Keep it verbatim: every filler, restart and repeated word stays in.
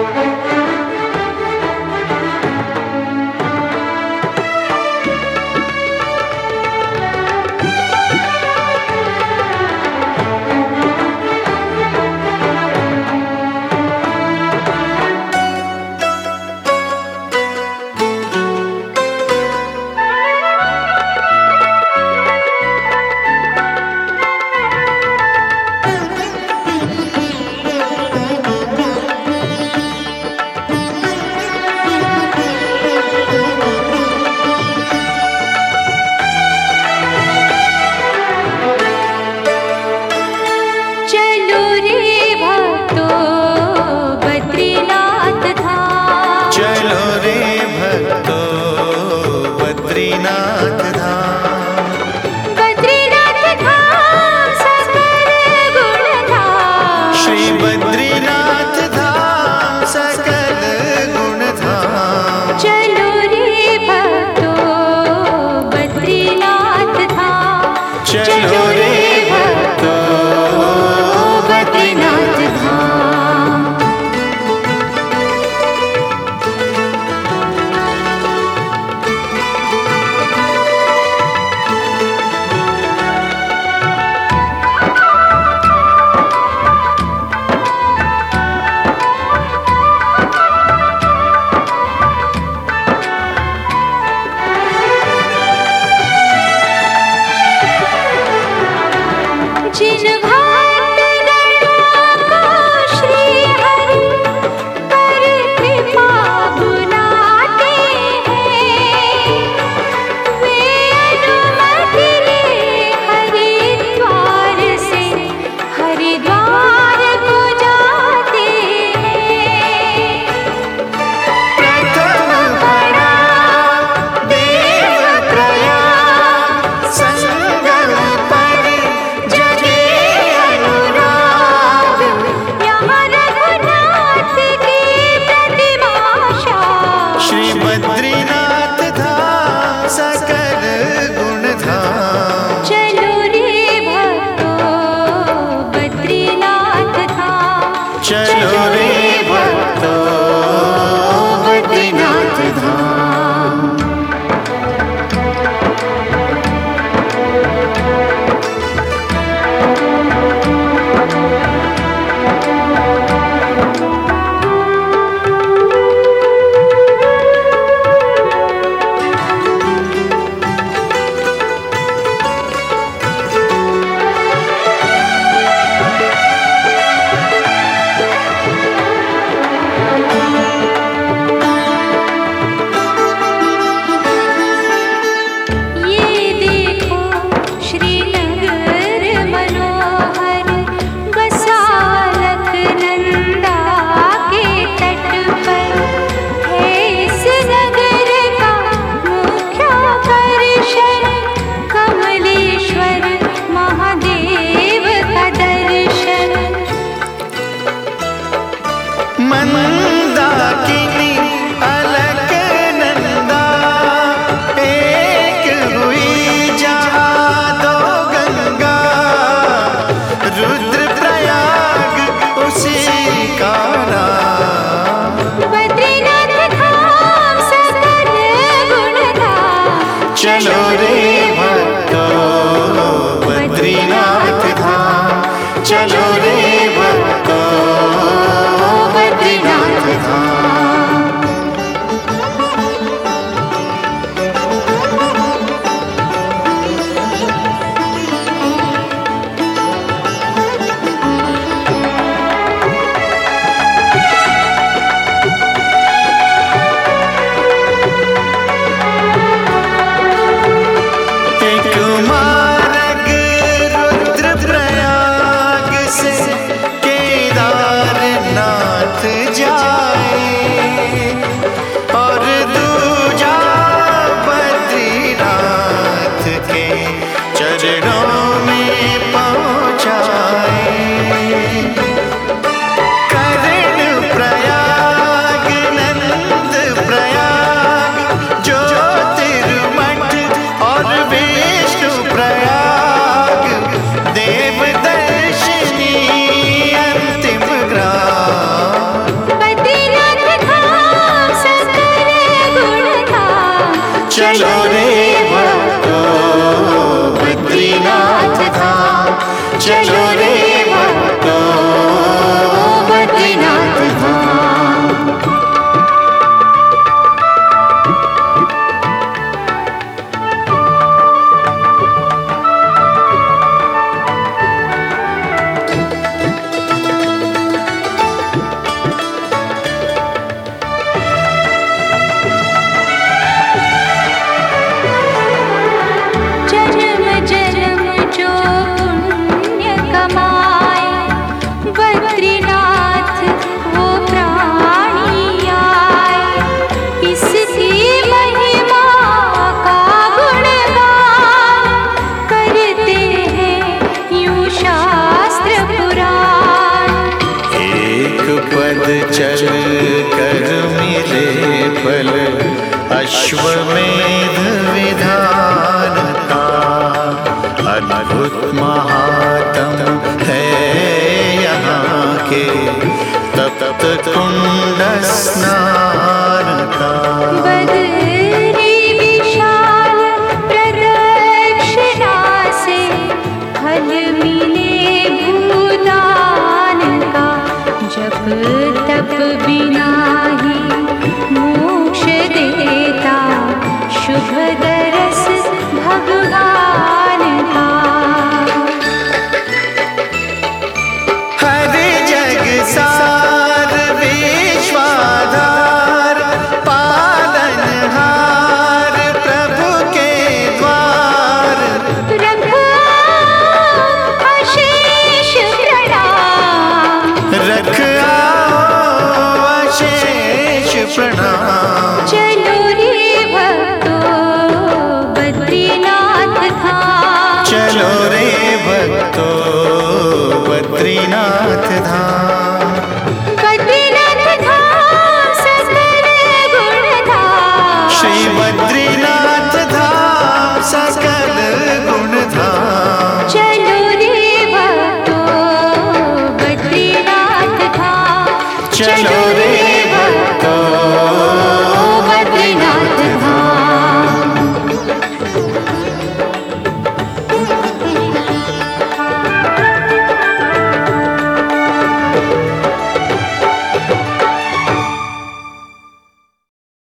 बद्रीनाथ धाम, बद्रीनाथ धाम सकल गुण धाम, श्री बद्रीनाथ धाम सकल गुण धाम। चलो रे भक्तो बद्रीनाथ धाम, चलो रे भक्तो बद्रीनाथ धाम। जिन भक्तगणों को श्री हरि पर कृपा बुलाते हैं, वे अनुमति ले हरिद्वार से हरिद्वार को जाते हैं। प्रथम पड़ाव देव प्रयाग, संगम पर जगे अनुराग। यहाँ रघुनाथ की प्रतिमा शाह, श्री बद्रीनाथ धाम सकल गुण धाम। चलो रे भक्तो बद्रीनाथ धाम, चलो रे भक्तो बद्रीनाथ धाम। ये देखो श्रीनगर मनोहर, बसा अलकनंदा के तट पर है इस नगर का मुख्याकर्षण। कमलेश्वर महादेव का दर्शन, मंदाकिनी अलकनंदा, एक हुई जहाँ दो गंगा। रुद्रप्रयाग उसी का नाम। बद्रीनाथ धाम सकल गुण धाम। चलो रे भक्तो बद्रीनाथ धाम, चलो रे भक्तो बद्रीनाथ धाम। एक मार्ग रुद्रप्रयाग से केदारनाथ जाए, और दूजा बद्रीनाथ के चरणों में पहुँचाए। कर्ण प्रयाग नंद प्रयाग ज्योतिर्मठ और विष्णु प्रयाग, देव दर्शनी अंतिम ग्राम। चलो रे भक्तों बद्रीनाथ धाम, चलो रे भक्तों बद्रीनाथ धाम। जन्म जन्म जो पुण्य कमाए, बद्रीनाथ वो प्राणी आए। इसकी महिमा का गुणगान करते हैं यूं शास्त्र पुराण। एक पद चल कर मिले फल, अश्वमेध विधान का अद्भुत महात्म है यहाँ के तप्त कुंड स्नान का। बदरी विशाल प्रदक्षिणा से फल मिले भूदान का। जप तप बिना ही मोक्ष देता, शुभ दरस भगवान का। हर जग सार विश्वाधार, पालनहार प्रभु के द्वार। रखो अशेष प्रणाम, रख आओ अशेष प्रणाम। चलो रे भक्तों बद्रीनाथ धाम, चलो रे भक्तों बद्रीनाथ